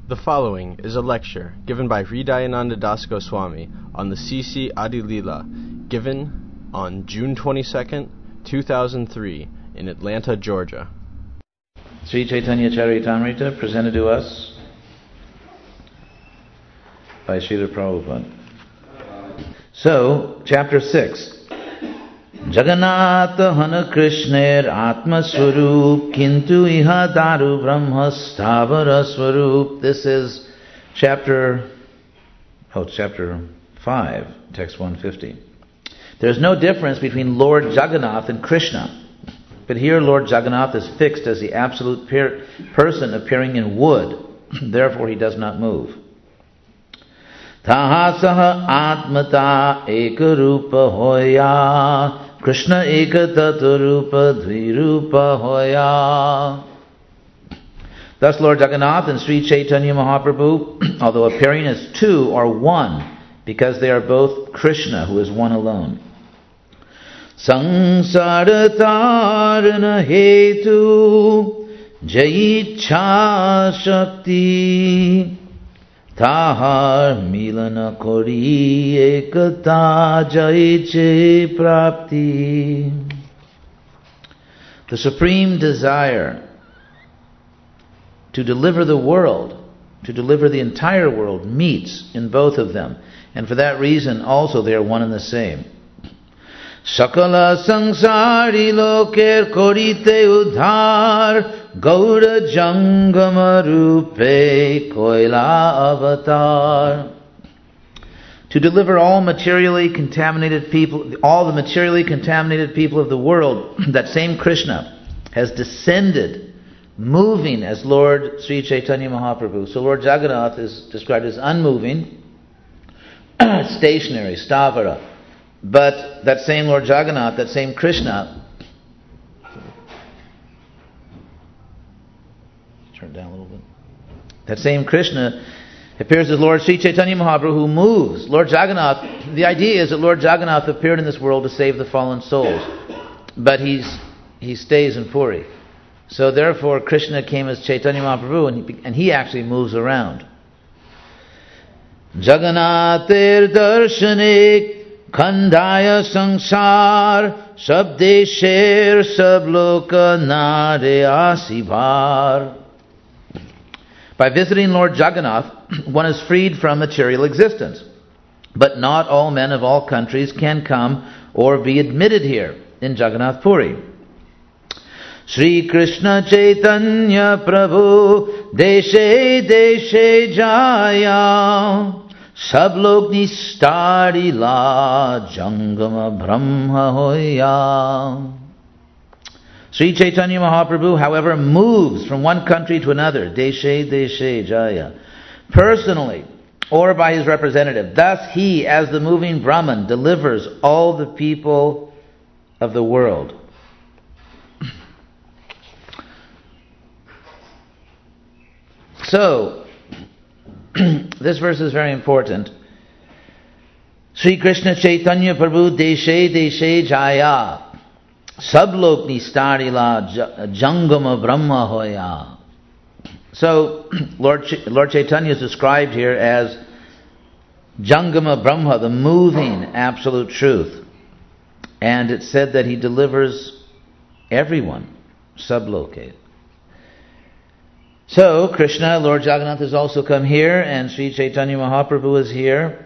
The following is a lecture given by Hridayananda Das Goswami on the C.C. Adi Lila, given on June 22nd, 2003, in Atlanta, Georgia. Sri Chaitanya Charitamrita presented to us by Srila Prabhupada. So, chapter 6. Jagannatha Hana Krishner Atma Swarup Kintu Iha Daru Brahma Stavara Swarup. This is chapter 5, text 150. There's no difference between Lord Jagannath and Krishna. But here Lord Jagannath is fixed as the absolute person appearing in wood. Therefore he does not move. Tahasaha Atmata Ekarupa Hoya Krishna Ekatatarupa Dvirupa Hoya. Thus Lord Jagannath and Sri Chaitanya Mahaprabhu, although appearing as two, are one, because they are both Krishna, who is one alone. Sangsaratarana hetu jaicha shakti Tahar milana kori ekata jaiche prapti. The supreme desire to deliver the world, to deliver the entire world, meets in both of them. And for that reason also they are one and the same. Sakala sangsari loker korite udhar Gaura Jangama Rupe Koila Avatar. To deliver all the materially contaminated people of the world, that same Krishna has descended, moving as Lord Sri Chaitanya Mahaprabhu. So Lord Jagannath is described as unmoving, stationary, stavara. But that same Lord Jagannath, that same Krishna, turn it down a little bit. That same Krishna appears as Lord Sri Chaitanya Mahaprabhu, who moves. Lord Jagannath, the idea is that Lord Jagannath appeared in this world to save the fallen souls, but he stays in Puri. So therefore Krishna came as Chaitanya Mahaprabhu, and he actually moves around. Jagannathir darshanik Khandaya sangsar sabdesher sabloka nare asibhar. By visiting Lord Jagannath, one is freed from material existence. But not all men of all countries can come or be admitted here in Jagannath Puri. Sri Krishna Chaitanya Prabhu Deshe Deshe Jaya Sablok Nistari La Jangama Brahma Hoya. Sri Chaitanya Mahaprabhu, however, moves from one country to another, Deshe Deshe Jaya, personally or by his representative. Thus he, as the moving Brahman, delivers all the people of the world. So, this verse is very important. Sri Krishna Chaitanya Prabhu Deshe Deshe Jaya Sablok Nistari La Jangama Brahma Hoya. So, Lord Chaitanya is described here as Jangama Brahma, the moving absolute truth. And it's said that he delivers everyone, Sabloke. So, Krishna, Lord Jagannath, has also come here, and Sri Chaitanya Mahaprabhu is here.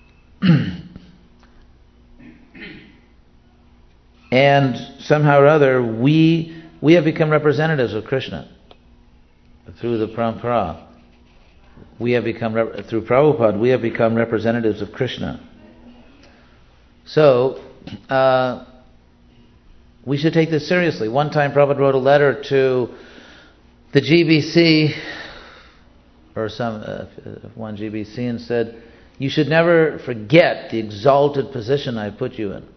And somehow or other, we have become representatives of Krishna through the Parampara. Through Prabhupada, we have become representatives of Krishna. So, we should take this seriously. One time Prabhupada wrote a letter to the GBC, or one GBC, and said, "You should never forget the exalted position I put you in."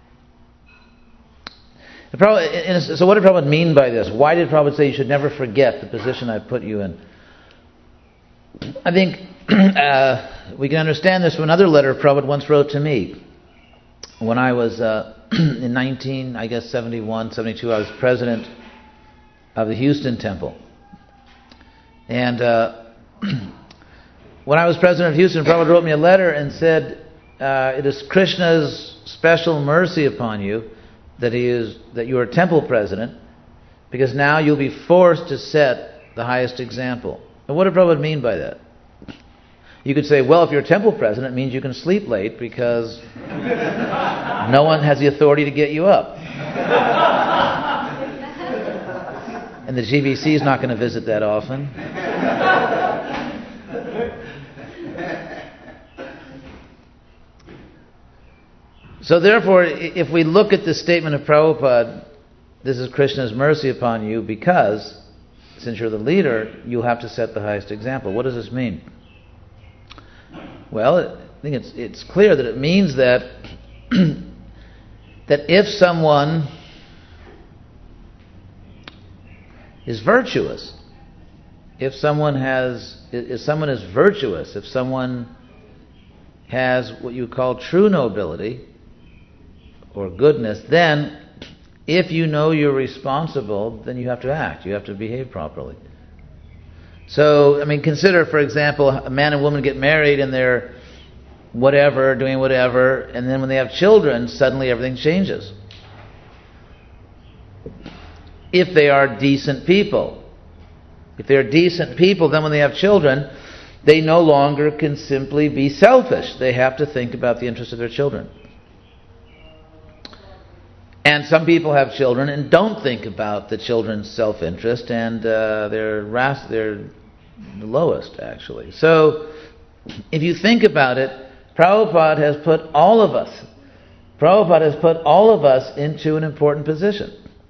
So what did Prabhupada mean by this? Why did Prabhupada say you should never forget the position I put you in? I think we can understand this from another letter Prabhupada once wrote to me. When I was in 71, 72, I was president of the Houston Temple. And when I was president of Houston, Prabhupada wrote me a letter and said, it is Krishna's special mercy upon you that you are temple president, because now you'll be forced to set the highest example. And what did Prabhupada mean by that? You could say, well, if you're a temple president, it means you can sleep late because no one has the authority to get you up. And the GBC is not going to visit that often. So therefore, if we look at the statement of Prabhupada, this is Krishna's mercy upon you because, since you're the leader, you'll have to set the highest example. What does this mean? Well, I think it's clear that it means that that if someone is virtuous, if someone is virtuous, if someone has what you call true nobility or goodness, then if you know you're responsible, then you have to act. You have to behave properly. So, consider, for example, a man and woman get married and they're doing whatever, and then when they have children, suddenly everything changes. If they are decent people. If they're decent people, then when they have children, they no longer can simply be selfish. They have to think about the interests of their children. And some people have children and don't think about the children's self-interest, and they're the lowest, actually. So, if you think about it, Prabhupada has put all of us into an important position.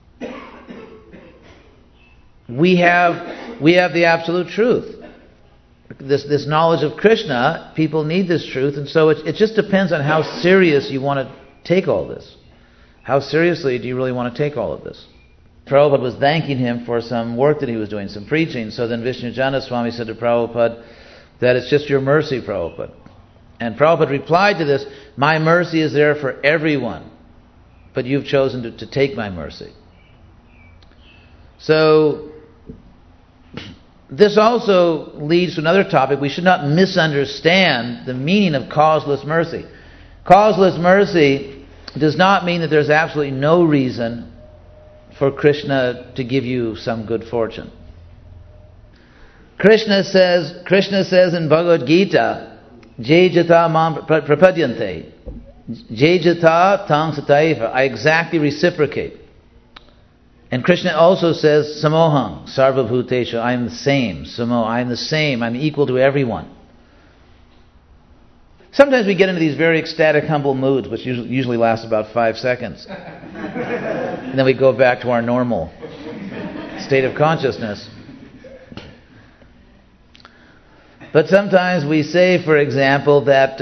We have the absolute truth. This knowledge of Krishna, people need this truth, and so it just depends on how serious you want to take all this. How seriously do you really want to take all of this? Prabhupada was thanking him for some work that he was doing, some preaching. So then Vishnujananda Swami said to Prabhupada that it's just your mercy, Prabhupada. And Prabhupada replied to this, my mercy is there for everyone, but you've chosen to take my mercy. So this also leads to another topic. We should not misunderstand the meaning of causeless mercy. Causeless mercy does not mean that there's absolutely no reason for Krishna to give you some good fortune. Krishna says in Bhagavad Gita, Jai jata mam prapadyante, Jai jata tang sataiva, I exactly reciprocate. And Krishna also says, Samoham, sarvabhuteshu, I am the same. Samo, I am the same, I'm equal to everyone. Sometimes we get into these very ecstatic, humble moods, which usually last about 5 seconds. And then we go back to our normal state of consciousness. But sometimes we say, for example, that,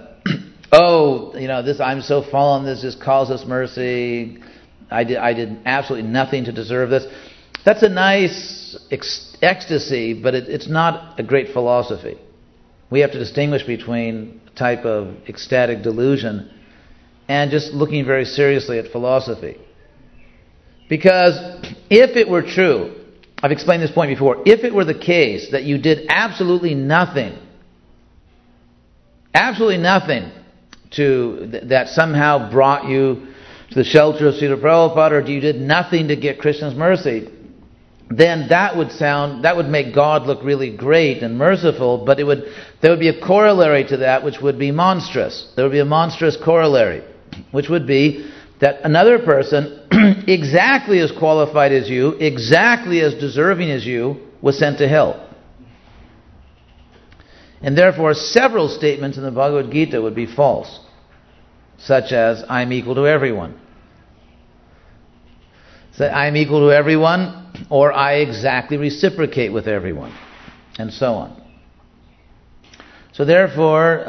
I'm so fallen, this just calls us mercy. I did absolutely nothing to deserve this. That's a nice ecstasy, but it's not a great philosophy. We have to distinguish between a type of ecstatic delusion and just looking very seriously at philosophy. Because if it were true, I've explained this point before, if it were the case that you did absolutely nothing that somehow brought you to the shelter of Srila Prabhupada, or you did nothing to get Krishna's mercy, then that would make God look really great and merciful, but there would be a corollary to that which would be monstrous. There would be a monstrous corollary, which would be that another person, exactly as qualified as you, exactly as deserving as you, was sent to hell. And therefore several statements in the Bhagavad Gita would be false, such as, I'm equal to everyone. So I'm equal to everyone, or I exactly reciprocate with everyone, and so on. So therefore,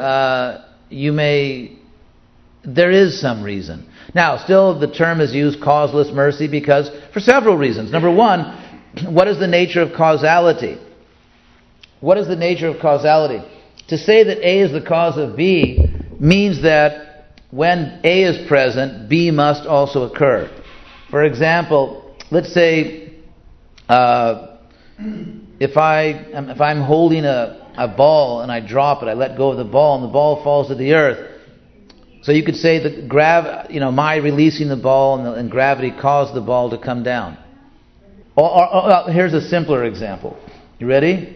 there is some reason. Now, still the term is used, causeless mercy, because for several reasons. Number one, what is the nature of causality? What is the nature of causality? To say that A is the cause of B means that when A is present, B must also occur. For example, let's say if I'm holding a ball and I drop it, I let go of the ball and the ball falls to the earth. So you could say that my releasing the ball and gravity caused the ball to come down. Or here's a simpler example. You ready?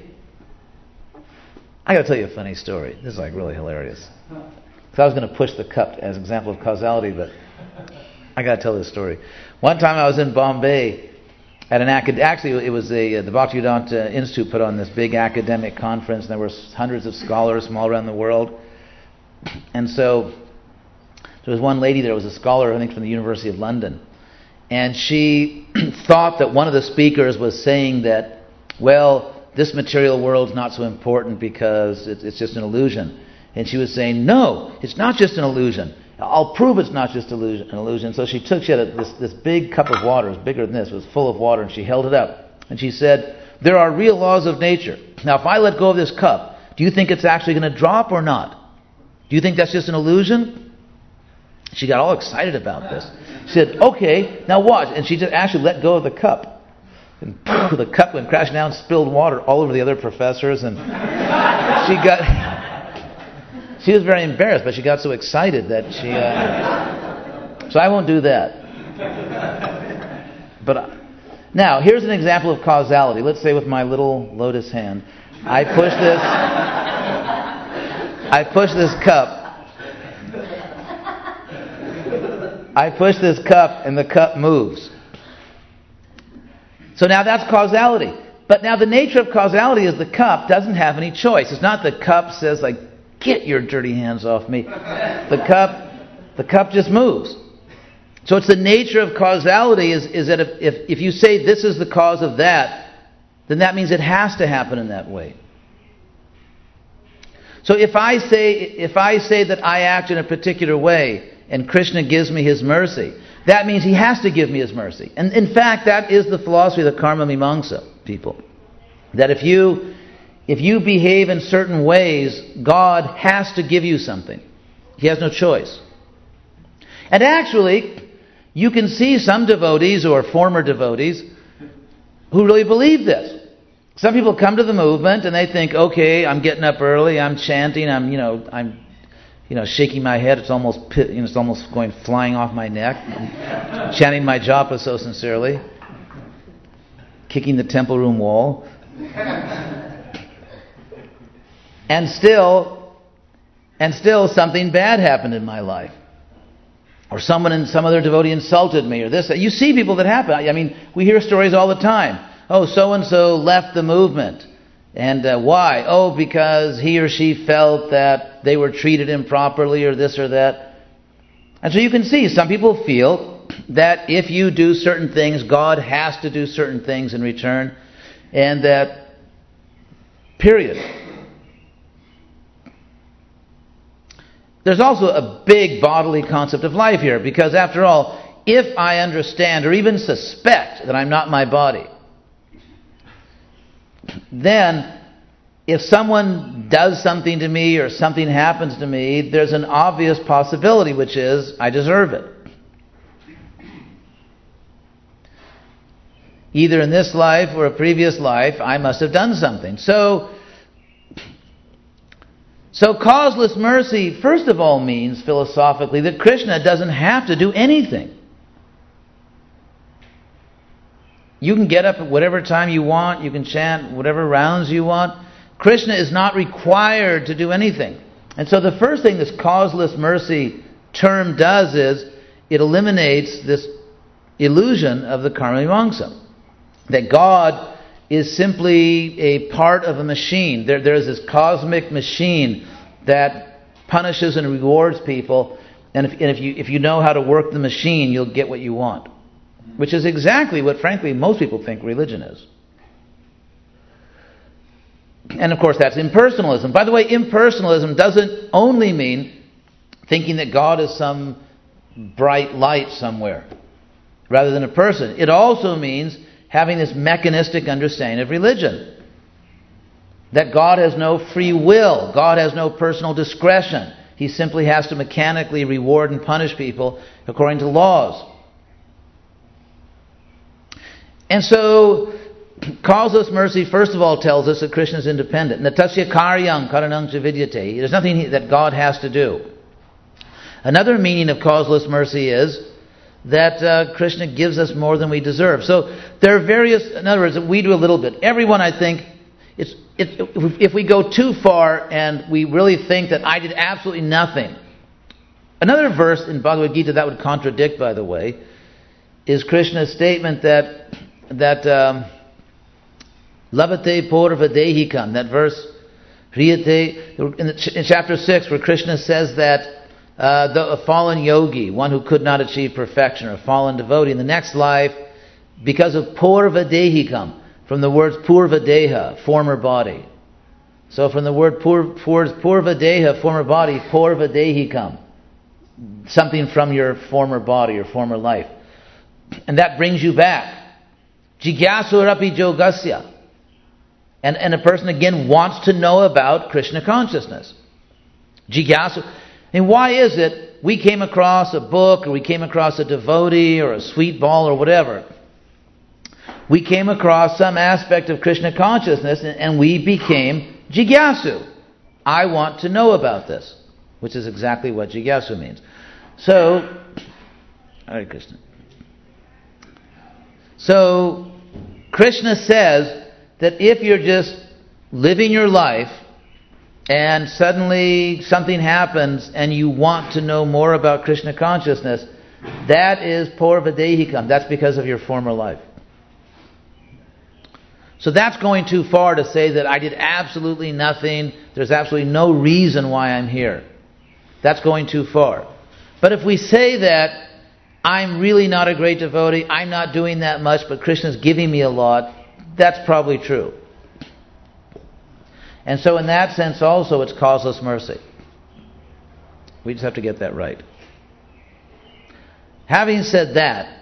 I got to tell you a funny story. This is like really hilarious. Because I was going to push the cup as an example of causality, but I got to tell this story. One time I was in Bombay at it was the Bhaktivedanta Institute put on this big academic conference, and there were hundreds of scholars from all around the world. And so there was one lady there was a scholar, I think, from the University of London. And she thought that one of the speakers was saying that, well, this material world's not so important because it's just an illusion. And she was saying, no, it's not just an illusion. I'll prove it's not just an illusion. So she had this big cup of water, it was bigger than this, it was full of water, and she held it up. And she said, there are real laws of nature. Now, if I let go of this cup, do you think it's actually going to drop or not? Do you think that's just an illusion? She got all excited about this. She said, okay, now watch. And she just actually let go of the cup. And the cup went crashing down, spilled water all over the other professors, and she was very embarrassed, but she got so excited that so I won't do that. But now, here's an example of causality. Let's say with my little lotus hand, I push this cup, and the cup moves. So now that's causality. But now the nature of causality is the cup doesn't have any choice. It's not the cup says, like, get your dirty hands off me. The cup just moves. So it's the nature of causality is that if you say this is the cause of that, then that means it has to happen in that way. So if I say that I act in a particular way and Krishna gives me his mercy, that means he has to give me his mercy. And in fact, that is the philosophy of the Karma Mimamsa people. That if you behave in certain ways, God has to give you something. He has no choice. And actually, you can see some devotees or former devotees who really believe this. Some people come to the movement and they think, okay, I'm getting up early, I'm chanting, I'm shaking my head, it's almost going flying off my neck. I'm chanting my japa so sincerely, kicking the temple room wall. And still something bad happened in my life. Or some other devotee insulted me, or this. You see people that happen. I mean, we hear stories all the time. Oh, so-and-so left the movement. And why? Oh, because he or she felt that they were treated improperly or this or that. And so you can see, some people feel that if you do certain things, God has to do certain things in return. And that, period. There's also a big bodily concept of life here, because after all, if I understand or even suspect that I'm not my body, then if someone does something to me or something happens to me, there's an obvious possibility, which is I deserve it. Either in this life or a previous life, I must have done something. So causeless mercy, first of all, means philosophically that Krishna doesn't have to do anything. You can get up at whatever time you want, you can chant whatever rounds you want. Krishna is not required to do anything. And so the first thing this causeless mercy term does is it eliminates this illusion of the Karma Mimamsa. That God is simply a part of a machine. There is this cosmic machine that punishes and rewards people, and if you know how to work the machine, you'll get what you want. Which is exactly what, frankly, most people think religion is. And of course, that's impersonalism. By the way, impersonalism doesn't only mean thinking that God is some bright light somewhere, rather than a person. It also means having this mechanistic understanding of religion. That God has no free will. God has no personal discretion. He simply has to mechanically reward and punish people according to laws. And so causeless mercy, first of all, tells us that Krishna is independent. Natasya karyam karanam cha vidyate. There's nothing that God has to do. Another meaning of causeless mercy is that Krishna gives us more than we deserve. So there are various, in other words, we do a little bit. Everyone, I think, if we go too far and we really think that I did absolutely nothing. Another verse in Bhagavad Gita that would contradict, by the way, is Krishna's statement that Labhate Purva Dehikam, that verse, in chapter 6, where Krishna says that a fallen yogi, one who could not achieve perfection, or a fallen devotee, in the next life, because of Purva Dehikam, from the words Purva Deha, former body. So from the word Purva Deha, former body, Purva Dehikam, something from your former body, your former life. And that brings you back. Jigyasurapi Jogasya. And a person again wants to know about Krishna consciousness. Jigyasu. And why is it we came across a book, or we came across a devotee, or a sweet ball, or whatever? We came across some aspect of Krishna consciousness, and we became Jigyasu. I want to know about this, which is exactly what Jigyasu means. So, Hare Krishna. So, Krishna says that if you're just living your life and suddenly something happens and you want to know more about Krishna consciousness, that is Purva Dehikam. That's because of your former life. So that's going too far to say that I did absolutely nothing, there's absolutely no reason why I'm here. That's going too far. But if we say that I'm really not a great devotee, I'm not doing that much, but Krishna's giving me a lot, that's probably true. And so in that sense also it's causeless mercy. We just have to get that right. Having said that,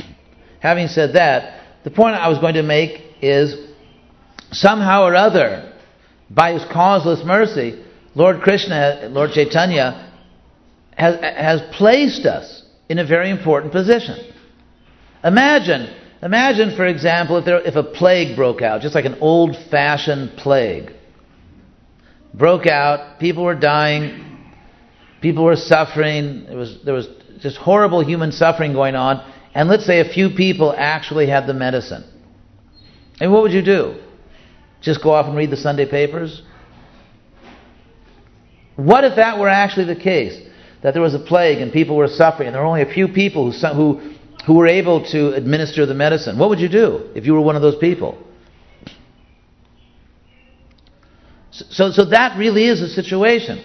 the point I was going to make is somehow or other, by His causeless mercy, Lord Krishna, Lord Chaitanya, has placed us in a very important position. Imagine, for example, if a plague broke out, just like an old-fashioned plague broke out, people were dying, people were suffering, there was just horrible human suffering going on, and let's say a few people actually had the medicine. And what would you do? Just go off and read the Sunday papers? What if that were actually the case? That there was a plague and people were suffering and there were only a few people who were able to administer the medicine. What would you do if you were one of those people? So that really is a situation.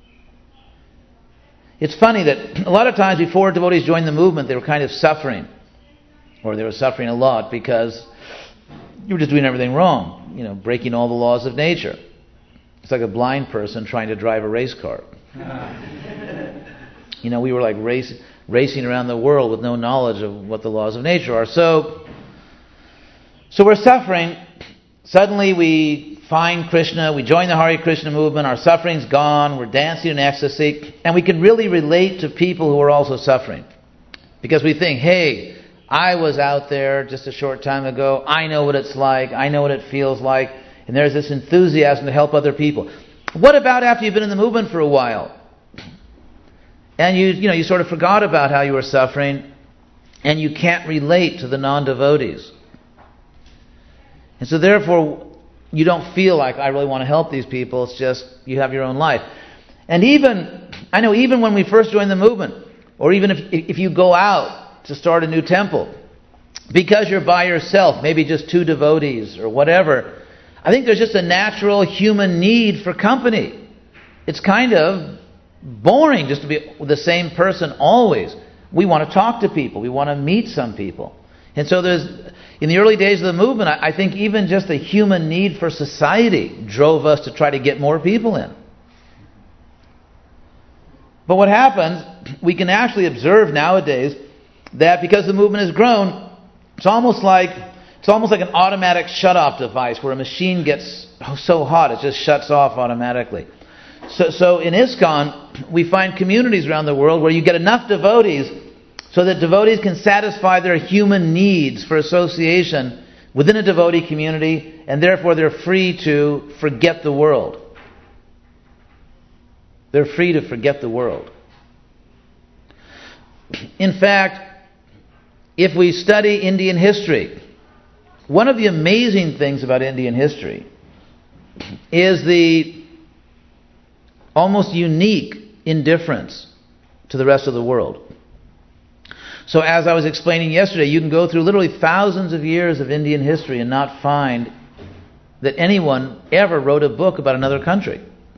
It's funny that a lot of times before devotees joined the movement, they were kind of suffering. Or they were suffering a lot because you were just doing everything wrong. Breaking all the laws of nature. It's like a blind person trying to drive a race car. We were like racing around the world with no knowledge of what the laws of nature are. So we're suffering. Suddenly we find Krishna, we join the Hare Krishna movement, our suffering's gone, we're dancing in ecstasy, and we can really relate to people who are also suffering. Because we think, hey, I was out there just a short time ago, I know what it's like, I know what it feels like, and there's this enthusiasm to help other people. What about after you've been in the movement for a while? And you sort of forgot about how you were suffering, and you can't relate to the non-devotees. And so therefore, you don't feel like, I really want to help these people, it's just, you have your own life. And even when we first joined the movement, or even if you go out to start a new temple, because you're by yourself, maybe just two devotees or whatever, I think there's just a natural human need for company. It's kind of boring just to be the same person always. We want to talk to people. We want to meet some people. And so in the early days of the movement, I think even just the human need for society drove us to try to get more people in. But what happens, we can actually observe nowadays that because the movement has grown, it's almost like an automatic shut-off device where a machine gets so hot it just shuts off automatically. So in ISKCON, we find communities around the world where you get enough devotees so that devotees can satisfy their human needs for association within a devotee community, and therefore they're free to forget the world. They're free to forget the world. In fact, if we study Indian history, one of the amazing things about Indian history is the almost unique indifference to the rest of the world. So as I was explaining yesterday, you can go through literally thousands of years of Indian history and not find that anyone ever wrote a book about another country.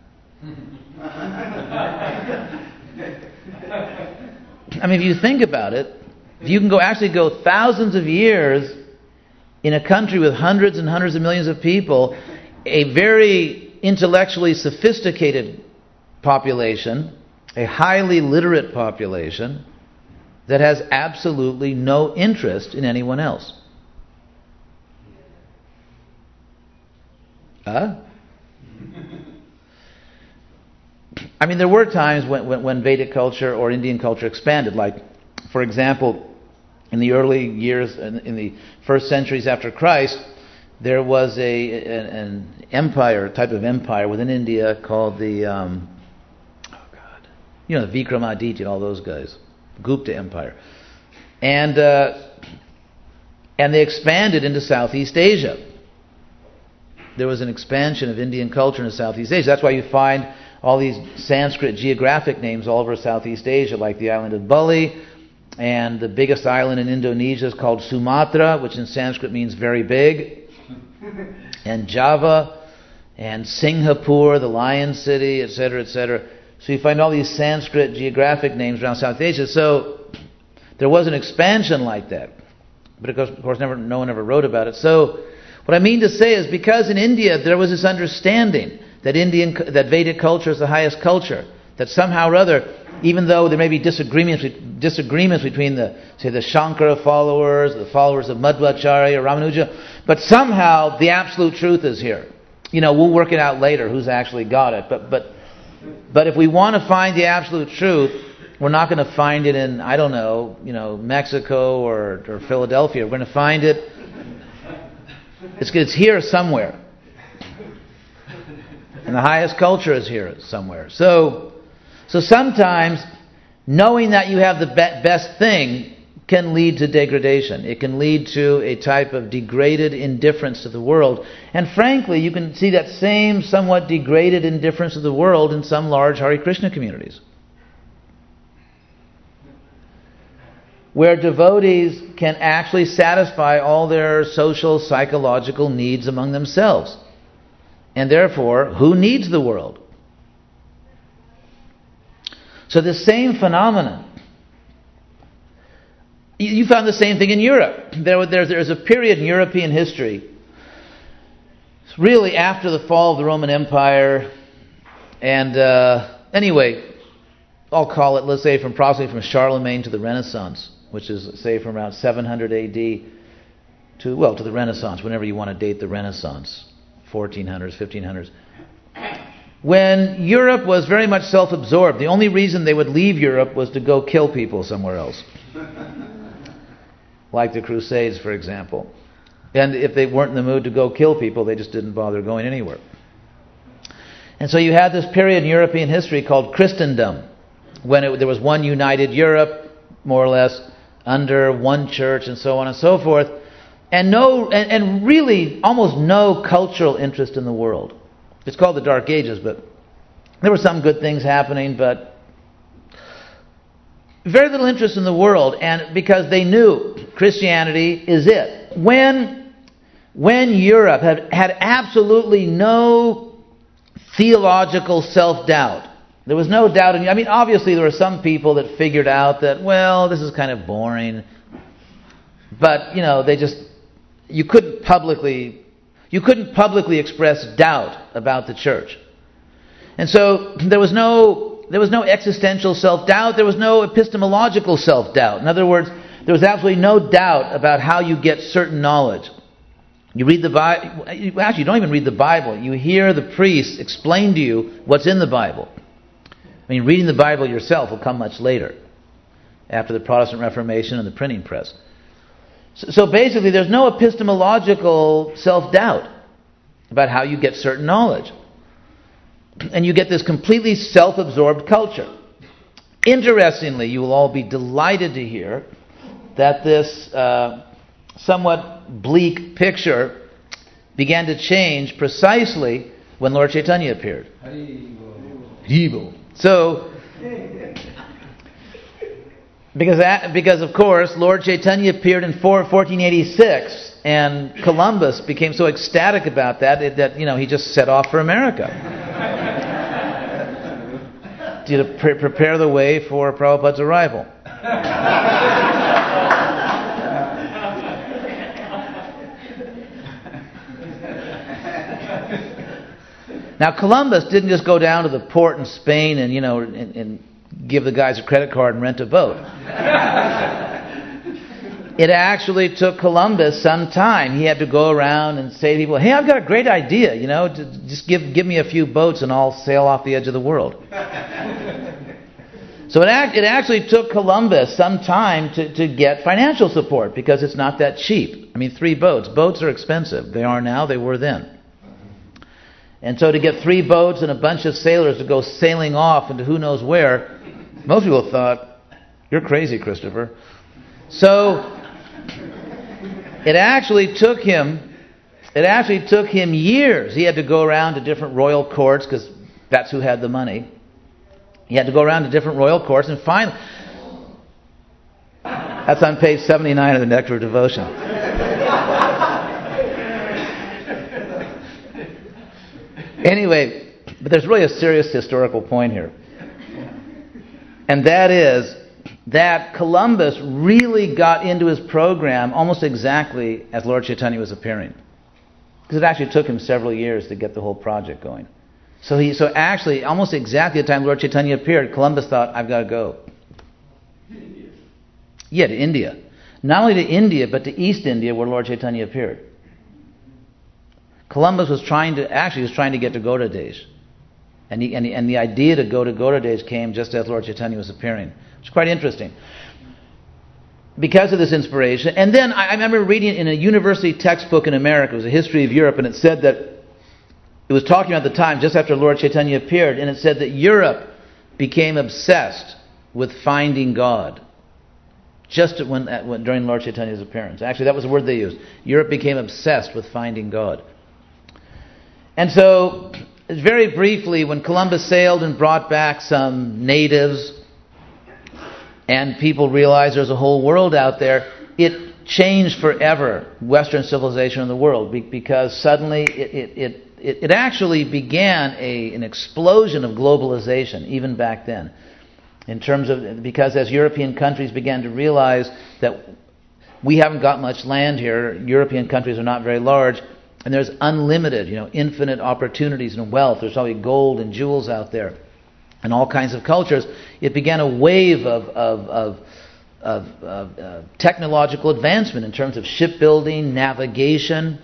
I mean, if you think about it, you can actually go thousands of years in a country with hundreds and hundreds of millions of people, a very intellectually sophisticated population, a highly literate population, that has absolutely no interest in anyone else. I mean, there were times when Vedic culture or Indian culture expanded. Like, for example, in the early years, in the first centuries after Christ, there was an empire, a type of empire within India called the, the Vikramaditya and all those guys, Gupta Empire, and they expanded into Southeast Asia. There was an expansion of Indian culture into Southeast Asia. That's why you find all these Sanskrit geographic names all over Southeast Asia, like the island of Bali, and the biggest island in Indonesia is called Sumatra, which in Sanskrit means very big, and Java, and Singapore, the Lion City, etc., etc. So you find all these Sanskrit geographic names around South Asia. So there was an expansion like that, but of course no one ever wrote about it. So what I mean to say is, because in India there was this understanding that Vedic culture is the highest culture, that somehow or other, even though there may be disagreements between the Shankara followers, the followers of Madhvacharya or Ramanuja, but somehow the absolute truth is here. We'll work it out later who's actually got it. But if we want to find the absolute truth, we're not going to find it in, Mexico or Philadelphia. We're going to find it. It's here somewhere. And the highest culture is here somewhere. So sometimes knowing that you have the best thing can lead to degradation. It can lead to a type of degraded indifference to the world. And frankly, you can see that same somewhat degraded indifference to the world in some large Hare Krishna communities, where devotees can actually satisfy all their social, psychological needs among themselves. And therefore, who needs the world? So the same phenomenon, you found the same thing in Europe. There's a period in European history, really after the fall of the Roman Empire, and anyway, I'll call it, let's say, approximately from Charlemagne to the Renaissance, which is, say, from around 700 A.D. to the Renaissance, whenever you want to date the Renaissance, 1400s, 1500s. When Europe was very much self-absorbed, the only reason they would leave Europe was to go kill people somewhere else. Like the Crusades, for example. And if they weren't in the mood to go kill people, they just didn't bother going anywhere. And so you had this period in European history called Christendom, when there was one united Europe, more or less, under one church and so on and so forth, and really almost no cultural interest in the world. It's called the Dark Ages, but there were some good things happening, but very little interest in the world, and because they knew Christianity is it. When Europe had absolutely no theological self-doubt, there was no doubt obviously there were some people that figured out that, this is kind of boring, but you couldn't publicly express doubt about the church. And so there was no existential self-doubt, there was no epistemological self-doubt. In other words, there was absolutely no doubt about how you get certain knowledge. You read the Bible, actually you don't even read the Bible, you hear the priests explain to you what's in the Bible. Reading the Bible yourself will come much later, after the Protestant Reformation and the printing press. So basically, there's no epistemological self-doubt about how you get certain knowledge. And you get this completely self-absorbed culture. Interestingly, you will all be delighted to hear that this somewhat bleak picture began to change precisely when Lord Chaitanya appeared. Haribo. So, because of course, Lord Chaitanya appeared in 1486, and Columbus became so ecstatic about that he just set off for America to prepare the way for Prabhupada's arrival. Now, Columbus didn't just go down to the port in Spain and give the guys a credit card and rent a boat. It actually took Columbus some time. He had to go around and say to people, "Hey, I've got a great idea. Just give me a few boats and I'll sail off the edge of the world." So it actually took Columbus some time to get financial support, because it's not that cheap. I mean, 3 boats. Boats are expensive. They are now. They were then. And so to get 3 boats and a bunch of sailors to go sailing off into who knows where, most people thought, "You're crazy, Christopher." So it actually took him years. He had to go around to different royal courts, because that's who had the money. He had to go around to different royal courts, and finally, that's on page 79 of the Nectar of Devotion. Anyway, but there's really a serious historical point here. And that is that Columbus really got into his program almost exactly as Lord Chaitanya was appearing. Because it actually took him several years to get the whole project going. So actually, almost exactly the time Lord Chaitanya appeared, Columbus thought, "I've got to go." Yeah, to India. Not only to India, but to East India, where Lord Chaitanya appeared. Columbus was trying to get to Gauda Desh. And the idea to go to Gauda Desh came just as Lord Chaitanya was appearing. It's quite interesting. Because of this inspiration. And then I remember reading in a university textbook in America, it was a history of Europe, and it said that, it was talking about the time just after Lord Chaitanya appeared, and it said that Europe became obsessed with finding God. Just during Lord Chaitanya's appearance. Actually, that was the word they used. Europe became obsessed with finding God. And so, very briefly, when Columbus sailed and brought back some natives, and people realized there's a whole world out there, it changed forever Western civilization in the world, because suddenly it actually began an explosion of globalization, even back then. Because as European countries began to realize that we haven't got much land here, European countries are not very large, and there's unlimited, infinite opportunities and wealth. There's probably gold and jewels out there, and all kinds of cultures. It began a wave of technological advancement in terms of shipbuilding, navigation,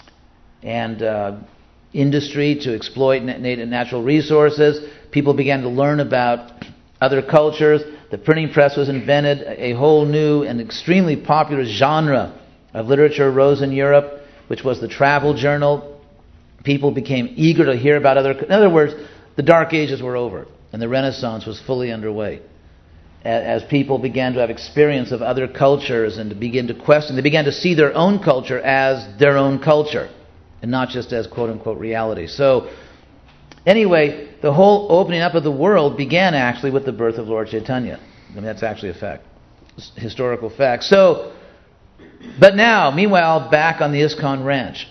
and industry to exploit natural resources. People began to learn about other cultures. The printing press was invented. A whole new and extremely popular genre of literature rose in Europe, which was the travel journal. People became eager to hear about in other words, the Dark Ages were over, and the Renaissance was fully underway. As people began to have experience of other cultures and to begin to question, they began to see their own culture as their own culture, and not just as quote-unquote reality. So, anyway, the whole opening up of the world began actually with the birth of Lord Chaitanya. I mean, that's actually a fact, historical fact. So, but now, meanwhile, back on the ISKCON ranch.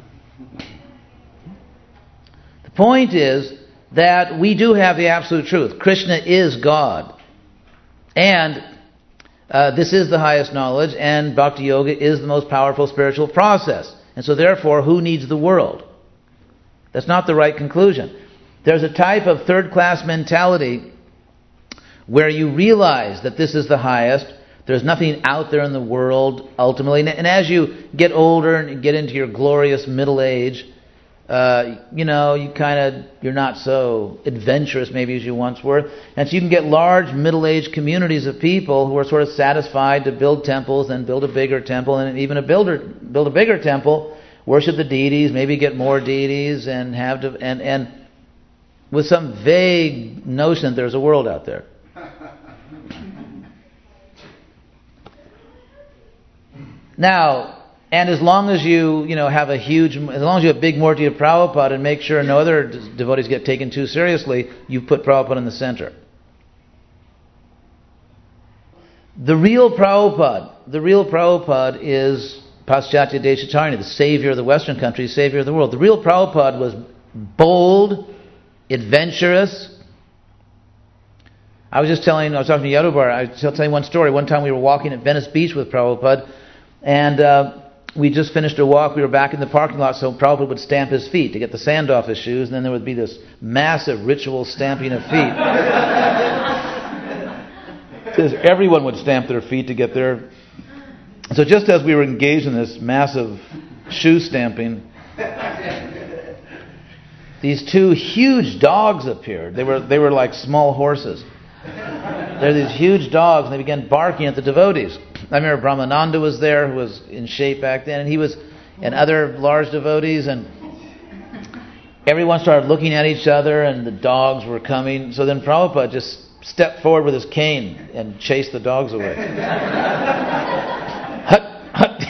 The point is that we do have the absolute truth. Krishna is God. And this is the highest knowledge, and Bhakti Yoga is the most powerful spiritual process. And so therefore, who needs the world? That's not the right conclusion. There's a type of third-class mentality where you realize that this is the highest. There's nothing out there in the world, ultimately. And as you get older and get into your glorious middle age, you're not so adventurous maybe as you once were. And so you can get large middle-aged communities of people who are sort of satisfied to build temples and build a bigger temple, and even build a bigger temple, worship the deities, maybe get more deities, and and with some vague notion that there's a world out there. Now, and as long as you have as long as you have big murti of Prabhupada and make sure no other devotees get taken too seriously, you put Prabhupada in the center. The real Prabhupada is Paschatya Deshatarya, the savior of the Western countries, savior of the world. The real Prabhupada was bold, adventurous. I was talking to Yadubar. I'll tell you one story. One time we were walking at Venice Beach with Prabhupada, and we just finished a walk. We were back in the parking lot, so Prabhupada would stamp his feet to get the sand off his shoes, and then there would be this massive ritual stamping of feet. Because everyone would stamp their feet to get their... So just as we were engaged in this massive shoe stamping, these two huge dogs appeared. They were like small horses. They're these huge dogs, and they began barking at the devotees. I remember Brahmananda was there, who was in shape back then, and other large devotees, and everyone started looking at each other, and the dogs were coming. So then Prabhupada just stepped forward with his cane and chased the dogs away. Hut, hut.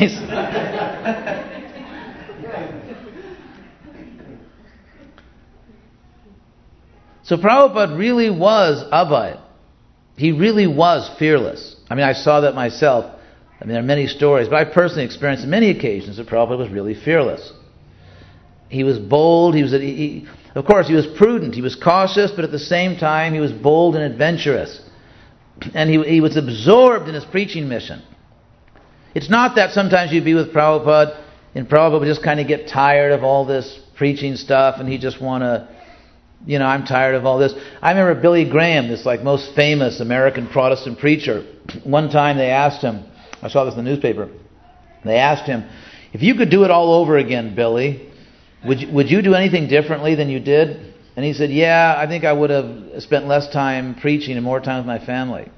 So Prabhupada really was Abhay. He really was fearless. I mean, I saw that myself. I mean, there are many stories, but I personally experienced on many occasions that Prabhupada was really fearless. He was bold. Of course, he was prudent. He was cautious, but at the same time, he was bold and adventurous. And he was absorbed in his preaching mission. It's not that sometimes you'd be with Prabhupada, and Prabhupada would just kind of get tired of all this preaching stuff, and he'd just want to... I'm tired of all this. I remember Billy Graham, this most famous American Protestant preacher. One time they asked him, I saw this in the newspaper, they asked him, if you could do it all over again, Billy, would you do anything differently than you did? And he said, yeah, I think I would have spent less time preaching and more time with my family.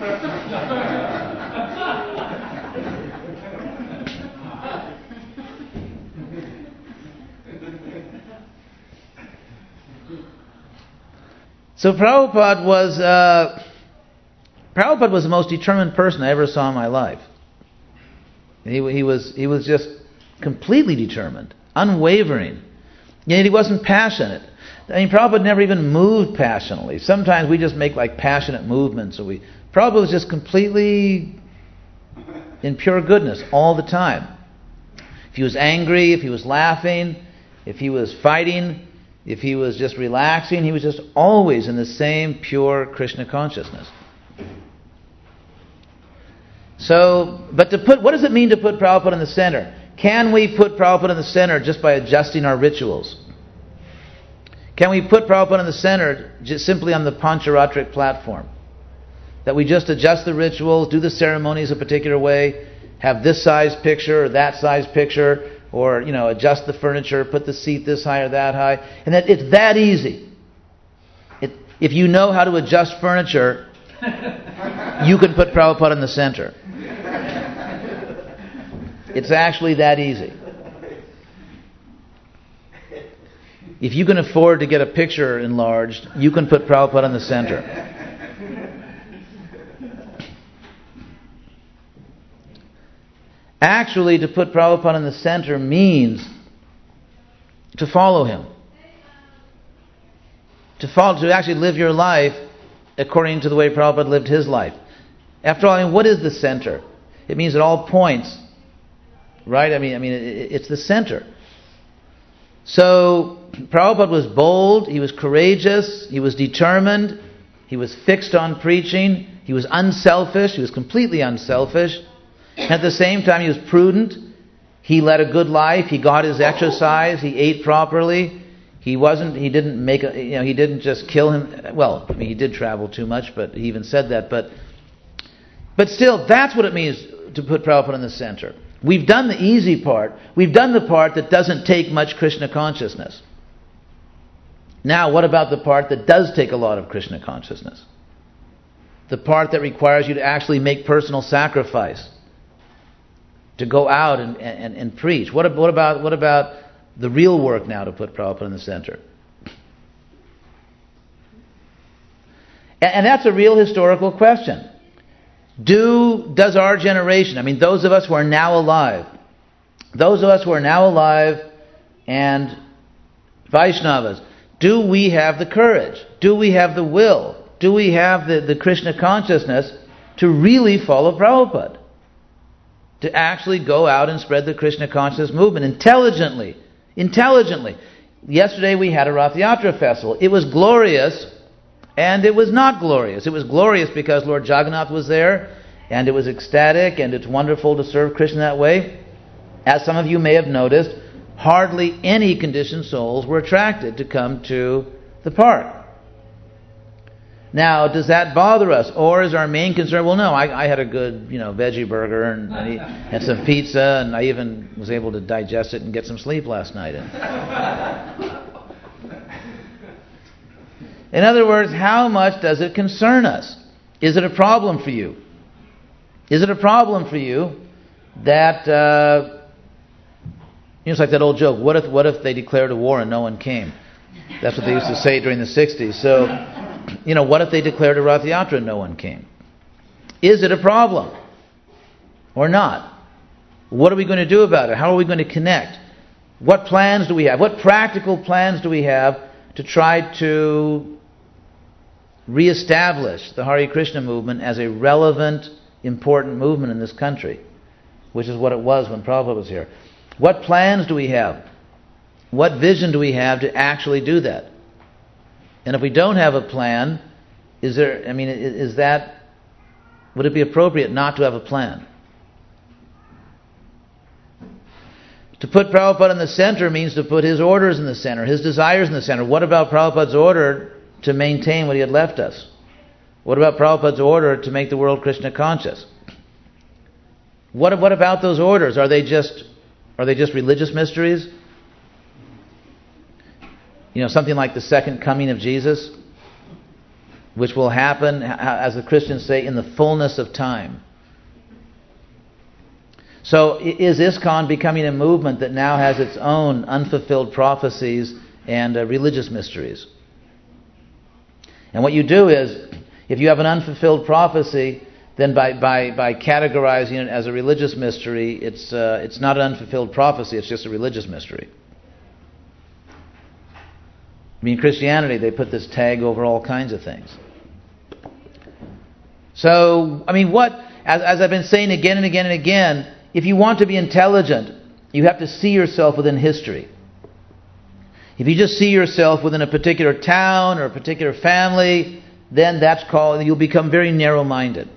So Prabhupada was the most determined person I ever saw in my life. He was just completely determined, unwavering. Yet he wasn't passionate. I mean, Prabhupada never even moved passionately. Sometimes we just make passionate movements. Prabhupada was just completely in pure goodness all the time. If he was angry, if he was laughing, if he was fighting, if he was just relaxing, he was just always in the same pure Krishna consciousness. So, what does it mean to put Prabhupada in the center? Can we put Prabhupada in the center just by adjusting our rituals? Can we put Prabhupada in the center just simply on the Pancharatric platform? That we just adjust the rituals, do the ceremonies a particular way, have this size picture or that size picture, or, adjust the furniture, put the seat this high or that high. And that it's that easy. If you know how to adjust furniture, you can put Prabhupada in the center. It's actually that easy. If you can afford to get a picture enlarged, you can put Prabhupada in the center. Actually, to put Prabhupada in the center means to follow him. To actually live your life according to the way Prabhupada lived his life. After all, what is the center? It means at all points, right? It's the center. So, Prabhupada was bold, he was courageous, he was determined, he was fixed on preaching, he was unselfish, he was completely unselfish. At the same time, he was prudent. He led a good life. He got his exercise. He ate properly. He didn't just kill him. Well, he did travel too much, but he even said that. But still, that's what it means to put Prabhupada in the center. We've done the easy part. We've done the part that doesn't take much Krishna consciousness. Now, what about the part that does take a lot of Krishna consciousness? The part that requires you to actually make personal sacrifice, to go out and preach. What about the real work now to put Prabhupada in the center? And that's a real historical question. Does our generation, those of us who are now alive and Vaishnavas, do we have the courage? Do we have the will? Do we have the Krishna consciousness to really follow Prabhupada? To actually go out and spread the Krishna consciousness movement intelligently. Yesterday we had a Rath Yatra festival. It was glorious and it was not glorious. It was glorious because Lord Jagannath was there and it was ecstatic and it's wonderful to serve Krishna that way. As some of you may have noticed, hardly any conditioned souls were attracted to come to the park. Now, does that bother us? Or is our main concern, well, no, I had a good, veggie burger and some pizza, and I even was able to digest it and get some sleep last night. In other words, how much does it concern us? Is it a problem for you? Is it a problem for you that, it's like that old joke, what if they declared a war and no one came? That's what they used to say during the 60s. So, what if they declared a Rath Yatra and no one came? Is it a problem or not? What are we going to do about it? How are we going to connect? What plans do we have? What practical plans do we have to try to reestablish the Hare Krishna movement as a relevant, important movement in this country, which is what it was when Prabhupada was here? What plans do we have? What vision do we have to actually do that? And if we don't have a plan, would it be appropriate not to have a plan? To put Prabhupada in the center means to put his orders in the center, his desires in the center. What about Prabhupada's order to maintain what he had left us? What about Prabhupada's order to make the world Krishna conscious? What about those orders? Are they just religious mysteries? Something like the second coming of Jesus, which will happen, as the Christians say, in the fullness of time. So is ISKCON becoming a movement that now has its own unfulfilled prophecies and religious mysteries? And what you do is, if you have an unfulfilled prophecy, then by categorizing it as a religious mystery, it's not an unfulfilled prophecy, it's just a religious mystery. In Christianity, they put this tag over all kinds of things. So, as I've been saying again and again and again, if you want to be intelligent, you have to see yourself within history. If you just see yourself within a particular town or a particular family, then you'll become very narrow-minded.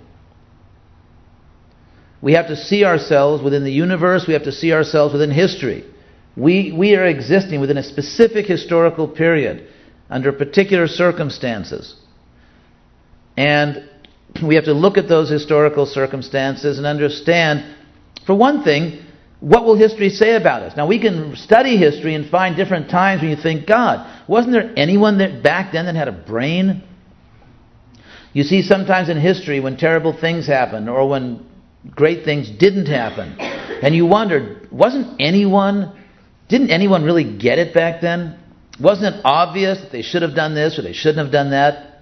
We have to see ourselves within the universe, we have to see ourselves within history. We are existing within a specific historical period, under particular circumstances. And we have to look at those historical circumstances and understand, for one thing, what will history say about us? Now, we can study history and find different times when you think, God, wasn't there anyone that back then that had a brain? You see sometimes in history when terrible things happen or when great things didn't happen, and you wonder, didn't anyone really get it back then? Wasn't it obvious that they should have done this or they shouldn't have done that?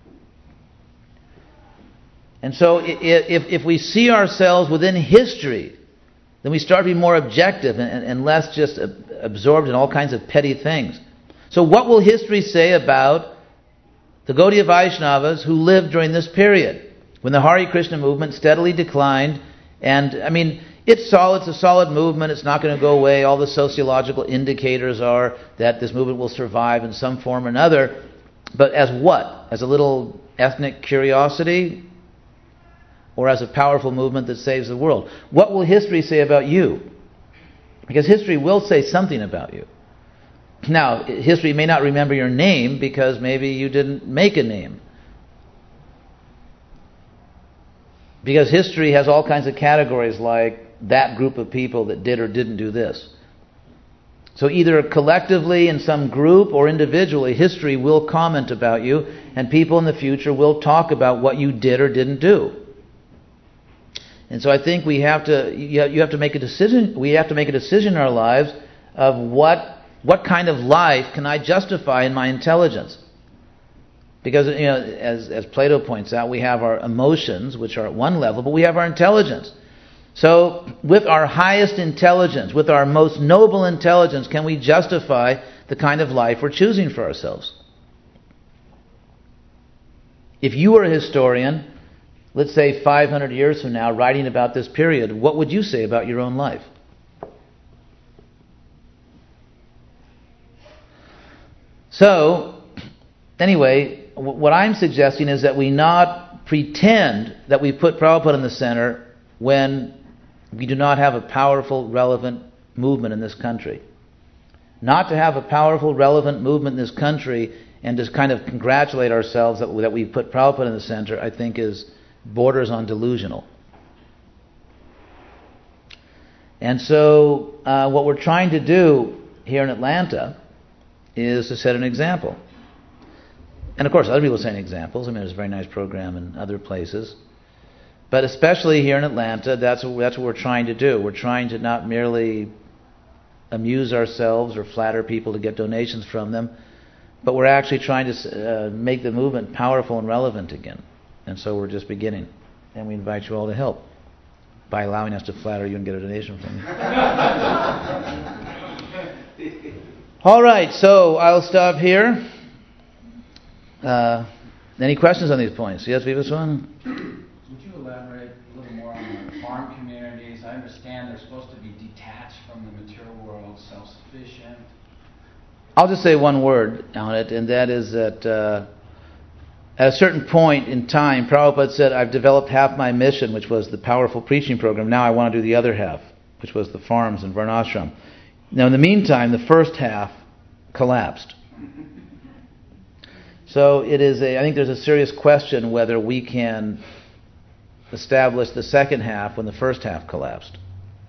And so if we see ourselves within history, then we start to be more objective and less just absorbed in all kinds of petty things. So what will history say about the Gaudiya Vaishnavas who lived during this period, when the Hare Krishna movement steadily declined? And, it's a solid movement. It's not going to go away. All the sociological indicators are that this movement will survive in some form or another. But as what? As a little ethnic curiosity? Or as a powerful movement that saves the world? What will history say about you? Because history will say something about you. Now, history may not remember your name because maybe you didn't make a name. Because history has all kinds of categories like that group of people that did or didn't do this. So either collectively in some group or individually, history will comment about you, and people in the future will talk about what you did or didn't do. And so I think you have to make a decision. We have to make a decision in our lives of what kind of life can I justify in my intelligence. Because as Plato points out, we have our emotions, which are at one level, but we have our intelligence. So, with our highest intelligence, with our most noble intelligence, can we justify the kind of life we're choosing for ourselves? If you were a historian, let's say 500 years from now, writing about this period, what would you say about your own life? So, anyway, what I'm suggesting is that we not pretend that we put Prabhupada in the center when we do not have a powerful, relevant movement in this country. Not to have a powerful, relevant movement in this country and just kind of congratulate ourselves that we put Prabhupada in the center, I think borders on delusional. And so what we're trying to do here in Atlanta is to set an example. And of course, other people are setting examples. I mean, there's a very nice program in other places. But especially here in Atlanta, that's what we're trying to do. We're trying to not merely amuse ourselves or flatter people to get donations from them, but we're actually trying to make the movement powerful and relevant again. And so we're just beginning. And we invite you all to help by allowing us to flatter you and get a donation from you. All right, so I'll stop here. Any questions on these points? Yes, Vivaswan? Would you elaborate a little more on the farm communities? I understand they're supposed to be detached from the material world, self-sufficient. I'll just say one word on it, and that is that at a certain point in time, Prabhupada said, I've developed half my mission, which was the powerful preaching program. Now I want to do the other half, which was the farms and Varnashram. Now in the meantime, the first half collapsed. So I think there's a serious question whether we can establish the second half when the first half collapsed.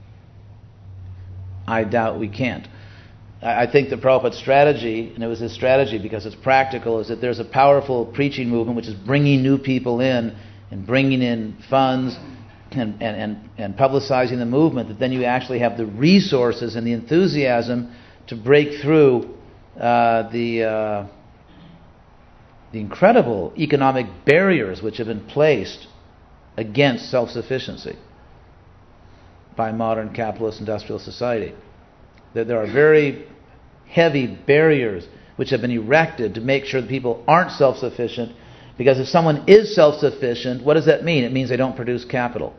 I doubt we can't. I think that Prabhupada's strategy, and it was his strategy because it's practical, is that there's a powerful preaching movement which is bringing new people in and bringing in funds and publicizing the movement, that then you actually have the resources and the enthusiasm to break through the incredible economic barriers which have been placed against self-sufficiency by modern capitalist industrial society. That there are very heavy barriers which have been erected to make sure that people aren't self-sufficient, because if someone is self-sufficient, what does that mean? It means they don't produce capital.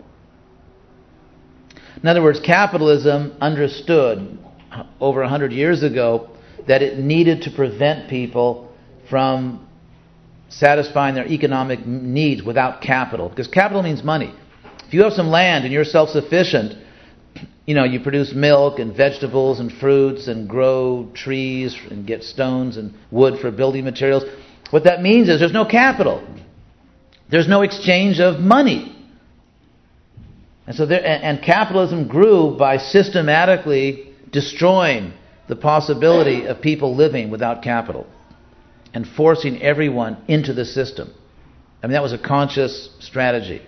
In other words, capitalism understood over 100 years ago that it needed to prevent people from satisfying their economic needs without capital, because capital means money. If you have some land and you're self-sufficient, you produce milk and vegetables and fruits and grow trees and get stones and wood for building materials. What that means is there's no capital. There's no exchange of money. And so and capitalism grew by systematically destroying the possibility of people living without capital and forcing everyone into the system. I mean, that was a conscious strategy.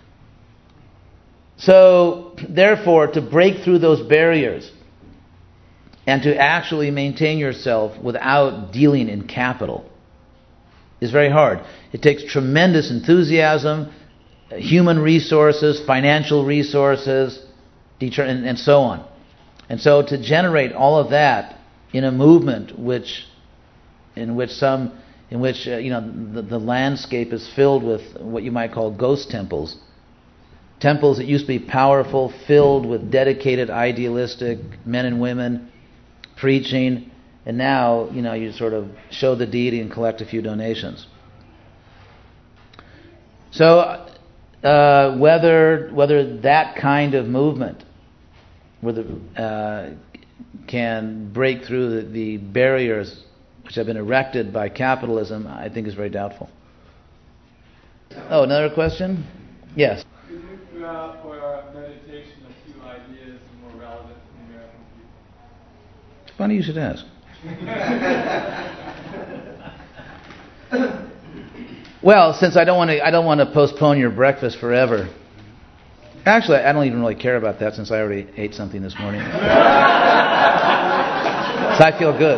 So, therefore, to break through those barriers and to actually maintain yourself without dealing in capital is very hard. It takes tremendous enthusiasm, human resources, financial resources, and so on. And so to generate all of that in a movement in which the landscape is filled with what you might call ghost temples. Temples that used to be powerful, filled with dedicated, idealistic men and women preaching, and now, you sort of show the deity and collect a few donations. So, whether that kind of movement can break through the barriers which have been erected by capitalism, I think is very doubtful. Oh, another question? Yes. Could you throw out for our meditation a few funny you should ask. Well, since I don't want to postpone your breakfast forever. Actually, I don't even really care about that since I already ate something this morning. So I feel good.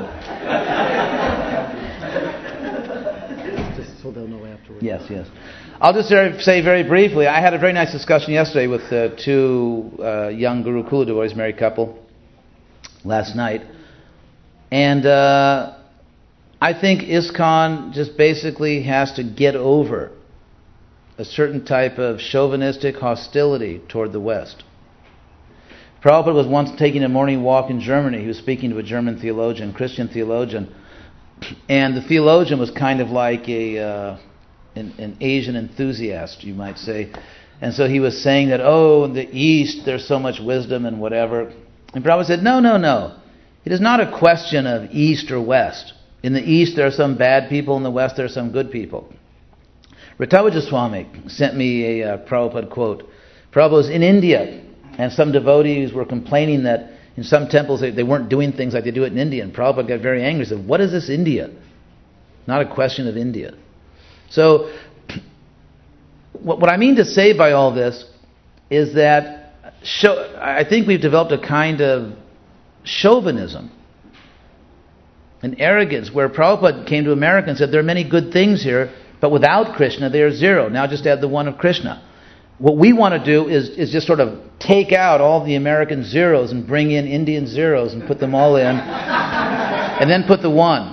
Just so they'll know afterwards. Yes. I'll just say very briefly, I had a very nice discussion yesterday with two young Gurukula devotees, married couple, last night. And I think ISKCON just basically has to get over a certain type of chauvinistic hostility toward the West. Prabhupada was once taking a morning walk in Germany. He was speaking to a German theologian, Christian theologian, and the theologian was kind of like an Asian enthusiast, you might say. And so he was saying that, in the East there's so much wisdom and whatever. And Prabhupada said, no. It is not a question of East or West. In the East there are some bad people, in the West there are some good people. Ritavaja Swami sent me a Prabhupada quote. Prabhupada was in India, and some devotees were complaining that in some temples they weren't doing things like they do it in India. And Prabhupada got very angry. He said, what is this India? Not a question of India. So, what I mean to say by all this is that I think we've developed a kind of chauvinism, an arrogance, where Prabhupada came to America and said, there are many good things here, but without Krishna, they are zero. Now just add the one of Krishna. What we want to do is just sort of take out all the American zeros and bring in Indian zeros and put them all in, and then put the one.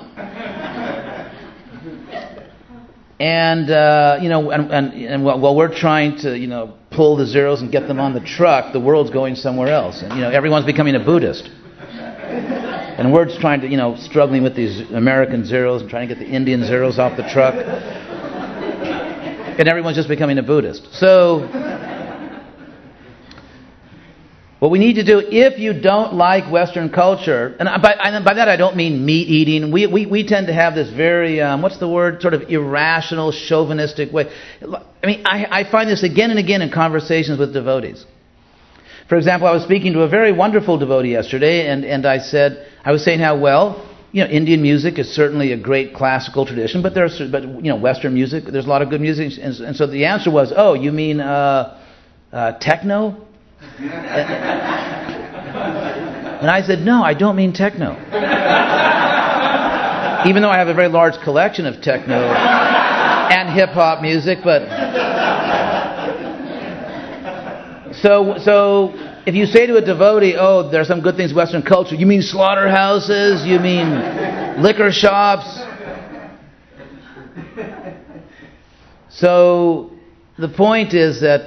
And while we're trying to pull the zeros and get them on the truck, the world's going somewhere else. And everyone's becoming a Buddhist. And we're trying to struggling with these American zeros and trying to get the Indian zeros off the truck. And everyone's just becoming a Buddhist. So, what we need to do, if you don't like Western culture, and by that I don't mean meat eating. We tend to have this very, sort of irrational, chauvinistic way. I mean, I find this again and again in conversations with devotees. For example, I was speaking to a very wonderful devotee yesterday, and I was saying how Indian music is certainly a great classical tradition, but Western music, there's a lot of good music, and so the answer was, you mean techno? And I said, no, I don't mean techno. Even though I have a very large collection of techno and hip-hop music, but so if you say to a devotee, there are some good things in Western culture, you mean slaughterhouses, you mean liquor shops. So the point is that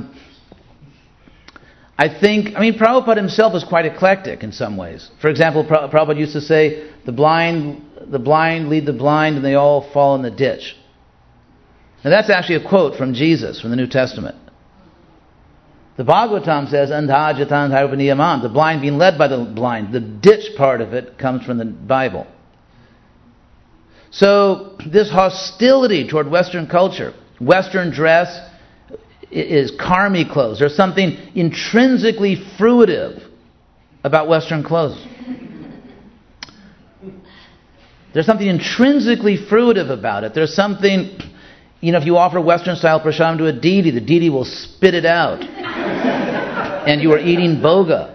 Prabhupada himself is quite eclectic in some ways. For example, Prabhupada used to say, the blind lead the blind and they all fall in the ditch. Now that's actually a quote from Jesus, from the New Testament. The Bhagavatam says, Andha jatan dharupaniyaman, the blind being led by the blind. The ditch part of it comes from the Bible. So, this hostility toward Western culture, Western dress is karmi clothes. There's something intrinsically fruitive about Western clothes. There's something intrinsically fruitive about it. There's something, if you offer Western style prasadam to a deity, the deity will spit it out. And you are eating boga.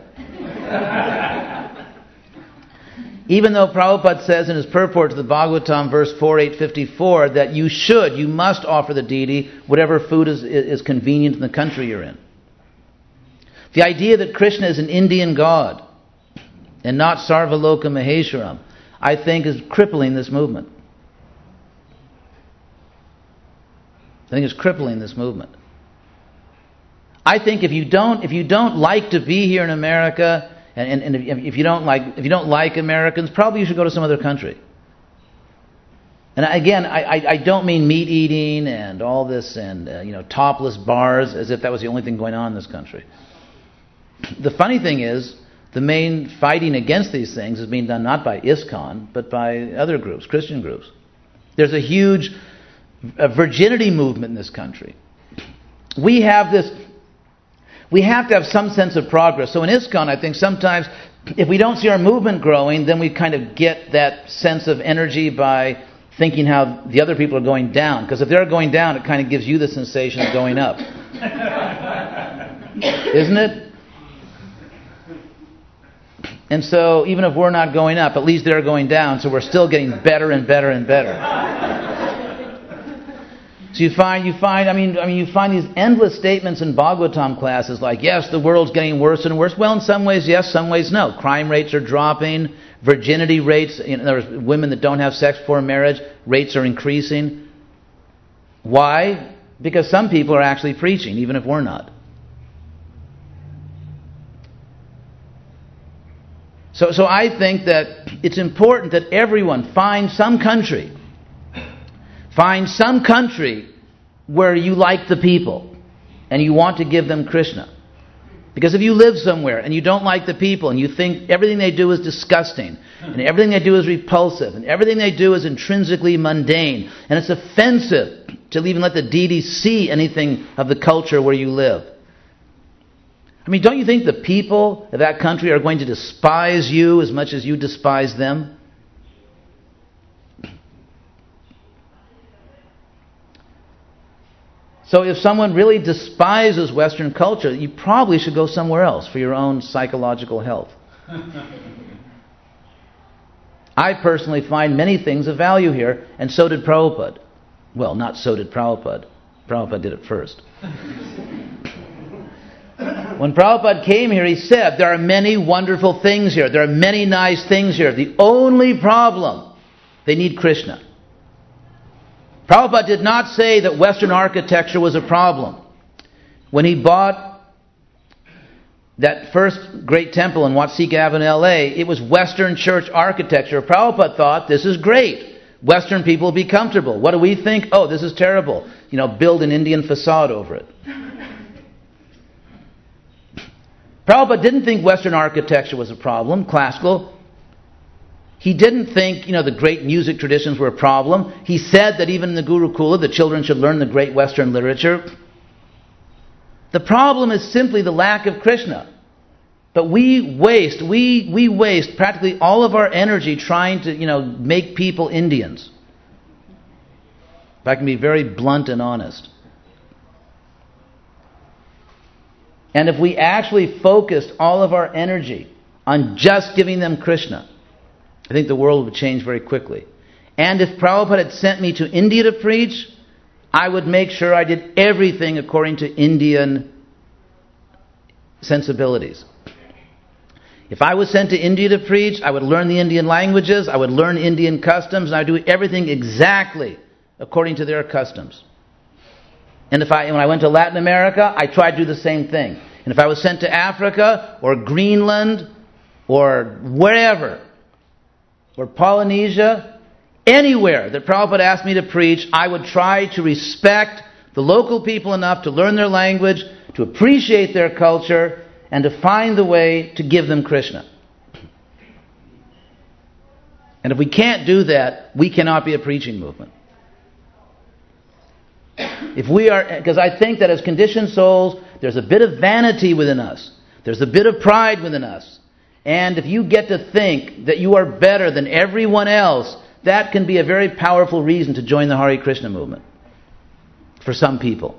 Even though Prabhupada says in his purport to the Bhagavatam, verse 4854, that you must offer the deity whatever food is convenient in the country you're in. The idea that Krishna is an Indian god and not Sarvaloka Maheshwaram, I think, is crippling this movement. I think it's crippling this movement. I think if you don't like to be here in America, and if you don't like Americans, probably you should go to some other country. And again, I don't mean meat eating and all this and topless bars as if that was the only thing going on in this country. The funny thing is, the main fighting against these things is being done not by ISKCON, but by other groups, Christian groups. There's a huge virginity movement in this country. We have to have some sense of progress. So in ISKCON, I think sometimes if we don't see our movement growing, then we kind of get that sense of energy by thinking how the other people are going down. Because if they're going down, it kind of gives you the sensation of going up. Isn't it? And so even if we're not going up, at least they're going down, so we're still getting better and better and better. So you find these endless statements in Bhagavatam classes like, yes, the world's getting worse and worse. Well, in some ways, yes, some ways, no. Crime rates are dropping. Virginity rates, there's women that don't have sex before marriage, rates are increasing. Why? Because some people are actually preaching, even if we're not. So I think that it's important that everyone find some country where you like the people and you want to give them Krishna. Because if you live somewhere and you don't like the people and you think everything they do is disgusting and everything they do is repulsive and everything they do is intrinsically mundane and it's offensive to even let the deity see anything of the culture where you live. I mean, don't you think the people of that country are going to despise you as much as you despise them? So if someone really despises Western culture, you probably should go somewhere else for your own psychological health. I personally find many things of value here, and so did Prabhupada. Well, not so did Prabhupada. Prabhupada did it first. When Prabhupada came here, he said, there are many wonderful things here. There are many nice things here. The only problem, they need Krishna. Prabhupada did not say that Western architecture was a problem. When he bought that first great temple in Watsika Avenue, LA, it was Western church architecture. Prabhupada thought, this is great. Western people will be comfortable. What do we think? Oh, this is terrible. Build an Indian facade over it. Prabhupada didn't think Western architecture was a problem, classical. He didn't think, the great music traditions were a problem. He said that even in the Gurukula, the children should learn the great Western literature. The problem is simply the lack of Krishna. But we waste practically all of our energy trying to, make people Indians. If I can be very blunt and honest. And if we actually focused all of our energy on just giving them Krishna, I think the world would change very quickly. And if Prabhupada had sent me to India to preach, I would make sure I did everything according to Indian sensibilities. If I was sent to India to preach, I would learn the Indian languages, I would learn Indian customs, and I would do everything exactly according to their customs. And when I went to Latin America, I tried to do the same thing. And if I was sent to Africa, or Greenland, or wherever, or Polynesia, anywhere that Prabhupada asked me to preach, I would try to respect the local people enough to learn their language, to appreciate their culture, and to find the way to give them Krishna. And if we can't do that, we cannot be a preaching movement. Because I think that as conditioned souls, there's a bit of vanity within us. There's a bit of pride within us. And if you get to think that you are better than everyone else, that can be a very powerful reason to join the Hare Krishna movement. For some people.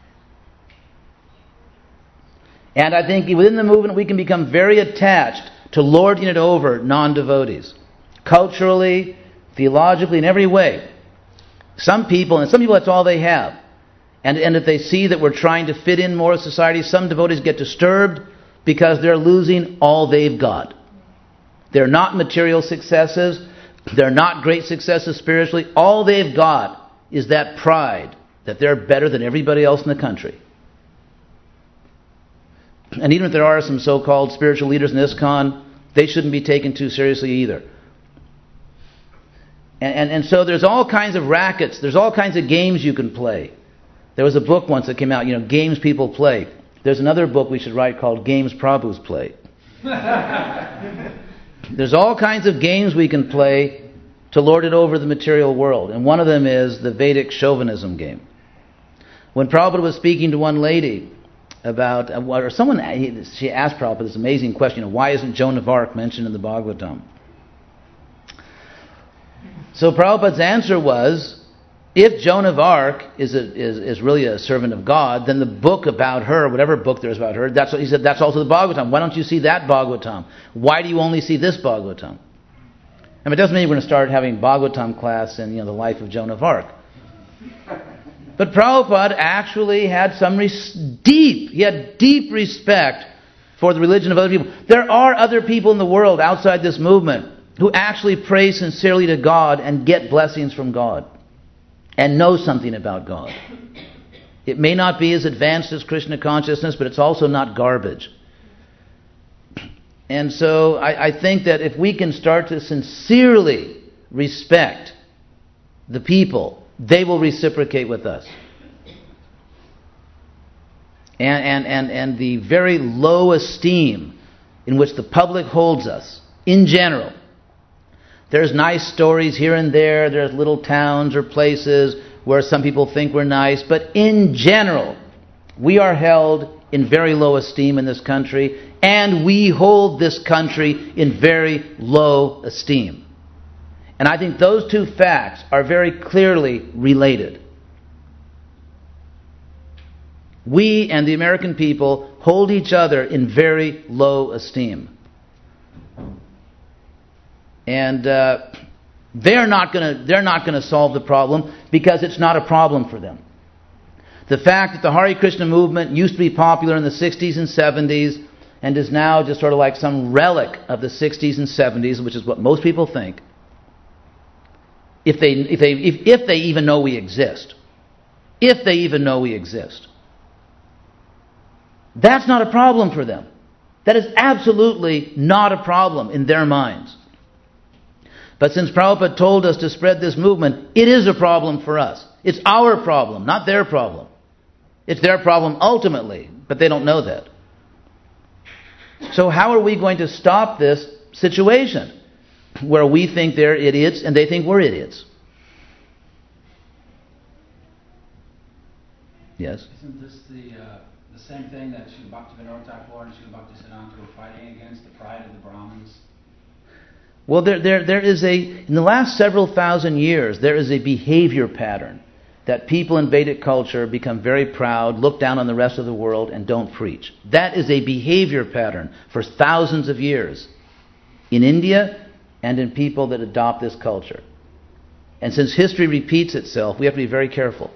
And I think within the movement we can become very attached to lording it over non-devotees. Culturally, theologically, in every way. Some people that's all they have. And if they see that we're trying to fit in more society, some devotees get disturbed because they're losing all they've got. They're not material successes. They're not great successes spiritually. All they've got is that pride that they're better than everybody else in the country. And even if there are some so-called spiritual leaders in ISKCON, they shouldn't be taken too seriously either. And so there's all kinds of rackets. There's all kinds of games you can play. There was a book once that came out, games people play. There's another book we should write called Games Prabhus Play. There's all kinds of games we can play to lord it over the material world. And one of them is the Vedic chauvinism game. When Prabhupada was speaking to one lady, about, she asked Prabhupada this amazing question, why isn't Joan of Arc mentioned in the Bhagavatam? So Prabhupada's answer was, if Joan of Arc is really a servant of God, then the book about her, whatever book there is about her, he said that's also the Bhagavatam. Why don't you see that Bhagavatam? Why do you only see this Bhagavatam? I mean, it doesn't mean we're going to start having Bhagavatam class in the life of Joan of Arc. But Prabhupada actually had deep respect for the religion of other people. There are other people in the world outside this movement who actually pray sincerely to God and get blessings from God and know something about God. It may not be as advanced as Krishna consciousness, but it's also not garbage. And so I think that if we can start to sincerely respect the people, they will reciprocate with us. And the very low esteem in which the public holds us, in general. There's nice stories here and there, there's little towns or places where some people think we're nice, but in general, we are held in very low esteem in this country, and we hold this country in very low esteem. And I think those two facts are very clearly related. We and the American people hold each other in very low esteem. And they're not going to solve the problem because it's not a problem for them. The fact that the Hare Krishna movement used to be popular in the 60s and 70s and is now just sort of like some relic of the 60s and 70s, which is what most people think, if they even know we exist. If they even know we exist. That's not a problem for them. That is absolutely not a problem in their minds. But since Prabhupada told us to spread this movement, it is a problem for us. It's our problem, not their problem. It's their problem ultimately, but they don't know that. So how are we going to stop this situation where we think they're idiots and they think we're idiots? Yes? Isn't this the same thing that Srila Bhaktivinoda Thakur and Srila Bhaktisiddhanta were fighting against, the pride of the Brahmins? Well, there is in the last several thousand years, there is a behavior pattern that people in Vedic culture become very proud, look down on the rest of the world, and don't preach. That is a behavior pattern for thousands of years in India and in people that adopt this culture. And since history repeats itself, we have to be very careful.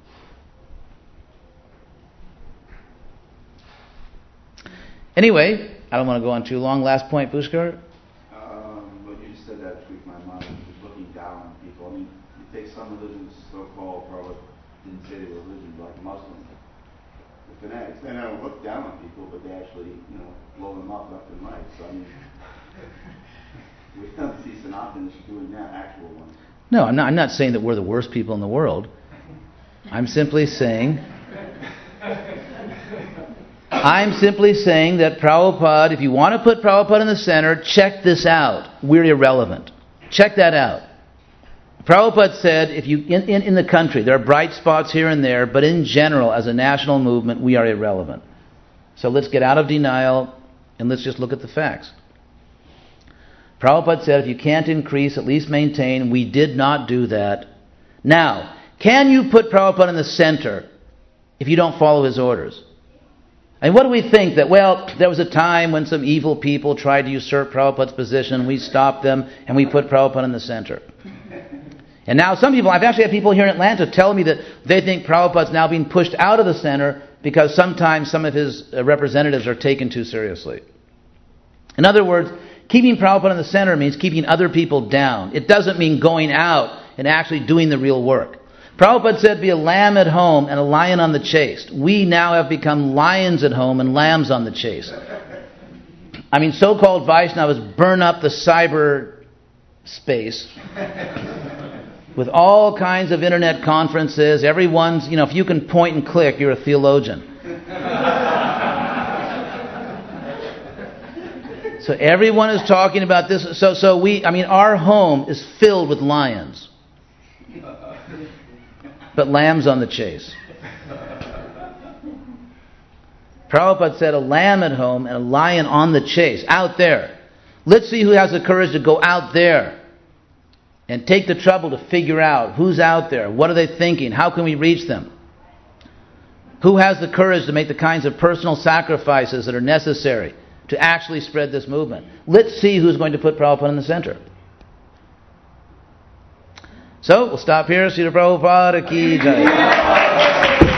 Anyway, I don't want to go on too long. Last point, Pushkar. What you just said that tweaked my mind, just looking down on people. I mean, you take some religions, so-called, probably didn't say they were religions, like Muslims, the fanatics. They don't look down on people, but they actually, blow them up left and right. So, I mean, we don't see Sanatans doing that, actual ones. No, I'm not saying that we're the worst people in the world. I'm simply saying that Prabhupada, if you want to put Prabhupada in the center, check this out. We're irrelevant. Check that out. Prabhupada said, if you in the country, there are bright spots here and there, but in general, as a national movement, we are irrelevant. So let's get out of denial and let's just look at the facts. Prabhupada said, if you can't increase, at least maintain. We did not do that. Now, can you put Prabhupada in the center if you don't follow his orders? And what do we think? That, there was a time when some evil people tried to usurp Prabhupada's position, we stopped them, and we put Prabhupada in the center. And now I've actually had people here in Atlanta tell me that they think Prabhupada's now being pushed out of the center because sometimes some of his representatives are taken too seriously. In other words, keeping Prabhupada in the center means keeping other people down. It doesn't mean going out and actually doing the real work. Prabhupada said, be a lamb at home and a lion on the chase. We now have become lions at home and lambs on the chase. I mean, so-called Vaishnavas burn up the cyber space with all kinds of internet conferences. Everyone's, if you can point and click, you're a theologian. So everyone is talking about this. So our home is filled with lions. But lambs on the chase. Prabhupada said a lamb at home and a lion on the chase, out there. Let's see who has the courage to go out there and take the trouble to figure out who's out there, what are they thinking, how can we reach them? Who has the courage to make the kinds of personal sacrifices that are necessary to actually spread this movement? Let's see who's going to put Prabhupada in the center. So, we'll stop here. Srila Prabhupada ki jai.